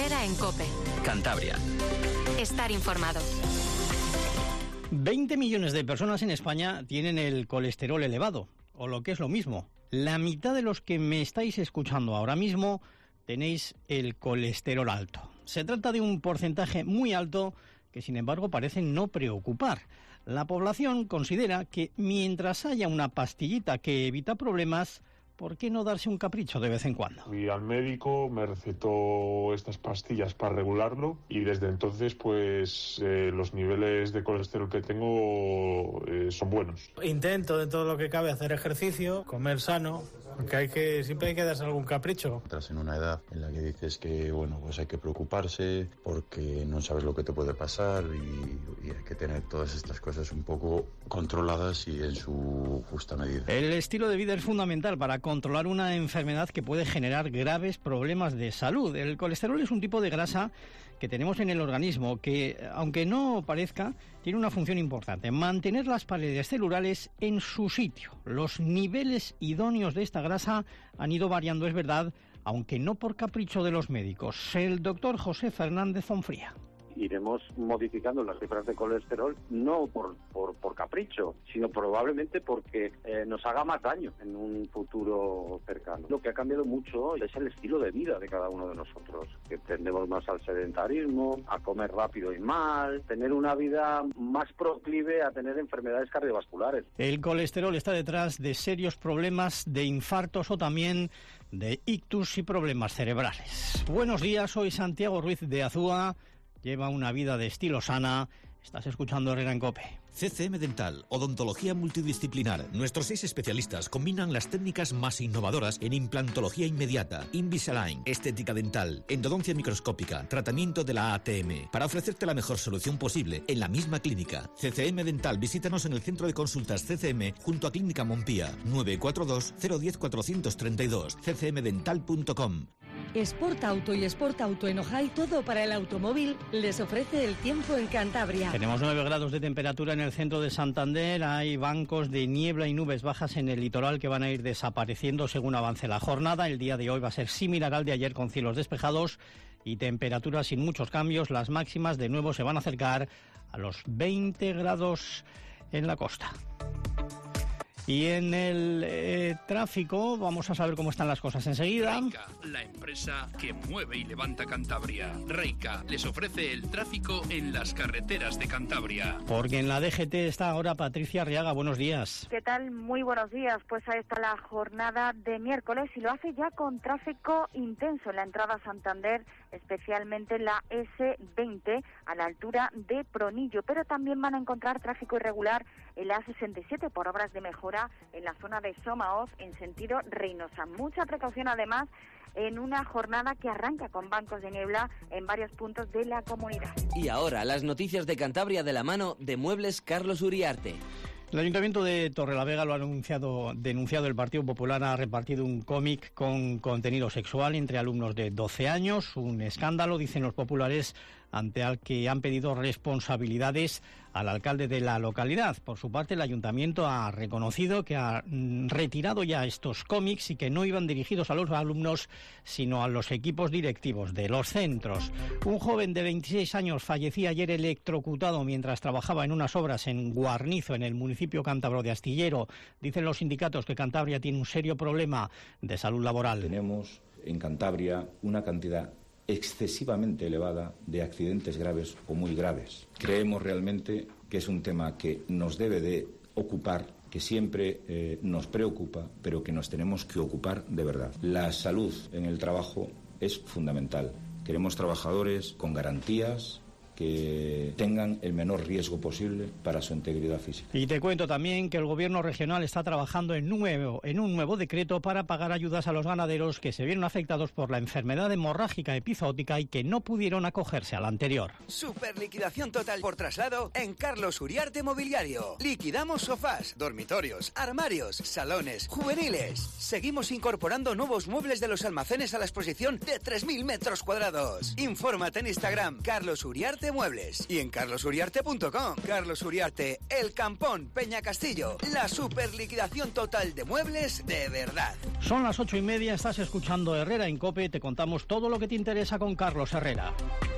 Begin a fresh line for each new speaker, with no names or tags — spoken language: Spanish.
Herrera en COPE.
Cantabria.
Estar informado.
20 millones de personas en España tienen el colesterol elevado, o lo que es lo mismo, la mitad de los que me estáis escuchando ahora mismo tenéis el colesterol alto. Se trata de un porcentaje muy alto que, sin embargo, parece no preocupar. La población considera que mientras haya una pastillita que evita problemas, ¿por qué no darse un capricho de vez en cuando?
Fui al médico, me recetó estas pastillas para regularlo y desde entonces pues los niveles de colesterol que tengo son buenos.
Intento de todo lo que cabe hacer ejercicio, comer sano, aunque siempre hay que darse algún capricho.
Estás en una edad en la que dices que bueno, pues hay que preocuparse porque no sabes lo que te puede pasar y hay que tener todas estas cosas un poco controladas y en su justa medida.
El estilo de vida es fundamental para controlar una enfermedad que puede generar graves problemas de salud. El colesterol es un tipo de grasa que tenemos en el organismo que, aunque no parezca, tiene una función importante: mantener las paredes celulares en su sitio. Los niveles idóneos de esta grasa han ido variando, es verdad, aunque no por capricho de los médicos. El doctor José Fernández Onfría.
Iremos modificando las cifras de colesterol no por capricho, sino probablemente porque nos haga más daño en un futuro cercano. Lo que ha cambiado mucho es el estilo de vida de cada uno de nosotros, que tendemos más al sedentarismo, a comer rápido y mal, tener una vida más proclive a tener enfermedades cardiovasculares.
El colesterol está detrás de serios problemas de infartos o también de ictus y problemas cerebrales. Buenos días, soy Santiago Ruiz de Azúa. Lleva una vida de estilo sana. Estás escuchando Herrera en COPE.
CCM Dental, odontología multidisciplinar. Nuestros 6 especialistas combinan las técnicas más innovadoras en implantología inmediata, Invisalign, estética dental, endodoncia microscópica, tratamiento de la ATM, para ofrecerte la mejor solución posible en la misma clínica. CCM Dental, visítanos en el centro de consultas CCM junto a Clínica Montpía, 942 010 432, ccmdental.com.
Sport Auto y Sport Auto en Ojai, todo para el automóvil, les ofrece el tiempo en Cantabria.
Tenemos 9 grados de temperatura en el centro de Santander, hay bancos de niebla y nubes bajas en el litoral que van a ir desapareciendo según avance la jornada. El día de hoy va a ser similar al de ayer con cielos despejados y temperaturas sin muchos cambios. Las máximas de nuevo se van a acercar a los 20 grados en la costa. Y en el tráfico vamos a saber cómo están las cosas enseguida.
Reica, la empresa que mueve y levanta Cantabria. Reica les ofrece el tráfico en las carreteras de Cantabria.
Porque en la DGT está ahora Patricia Arriaga. Buenos días.
¿Qué tal? Muy buenos días. Pues ahí está la jornada de miércoles y lo hace ya con tráfico intenso en la entrada a Santander, especialmente en la S20 a la altura de Pronillo. Pero también van a encontrar tráfico irregular en la A67 por obras de mejora en la zona de Somaoz en sentido Reynosa. Mucha precaución además en una jornada que arranca con bancos de niebla en varios puntos de la comunidad.
Y ahora las noticias de Cantabria de la mano de Muebles Carlos Uriarte.
El Ayuntamiento de Torrelavega lo ha denunciado el Partido Popular. Ha repartido un cómic con contenido sexual entre alumnos de 12 años. Un escándalo, dicen los populares, ante el que han pedido responsabilidades al alcalde de la localidad. Por su parte, el Ayuntamiento ha reconocido que ha retirado ya estos cómics y que no iban dirigidos a los alumnos, sino a los equipos directivos de los centros. Un joven de 26 años fallecía ayer electrocutado mientras trabajaba en unas obras en Guarnizo, en el municipio cántabro de Astillero. Dicen los sindicatos que Cantabria tiene un serio problema de salud laboral.
Tenemos en Cantabria una cantidad excesivamente elevada de accidentes graves o muy graves. Creemos realmente que es un tema que nos debe de ocupar, que siempre nos preocupa, pero que nos tenemos que ocupar de verdad. La salud en el trabajo es fundamental. Queremos trabajadores con garantías, que tengan el menor riesgo posible para su integridad física.
Y te cuento también que el Gobierno regional está trabajando en un nuevo decreto para pagar ayudas a los ganaderos que se vieron afectados por la enfermedad hemorrágica epizootica y que no pudieron acogerse a la anterior.
Superliquidación total por traslado en Carlos Uriarte Mobiliario. Liquidamos sofás, dormitorios, armarios, salones, juveniles. Seguimos incorporando nuevos muebles de los almacenes a la exposición de 3.000 metros cuadrados. Infórmate en Instagram, Carlos Uriarte Uriarte Muebles. Y en carlosuriarte.com. Carlos Uriarte, El Campón, Peña Castillo. La super liquidación total de muebles de verdad.
Son las 8:30, estás escuchando Herrera en COPE, te contamos todo lo que te interesa con Carlos Herrera.